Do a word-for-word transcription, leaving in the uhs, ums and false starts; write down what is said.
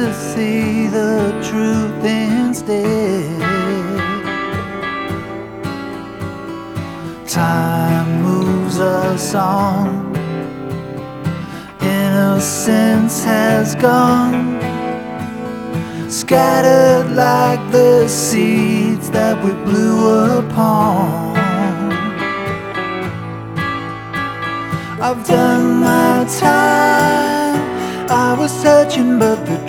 to see the truth instead. Time moves us on, innocence has gone, scattered like the seeds that we blew upon. I've done my time, I was searching but the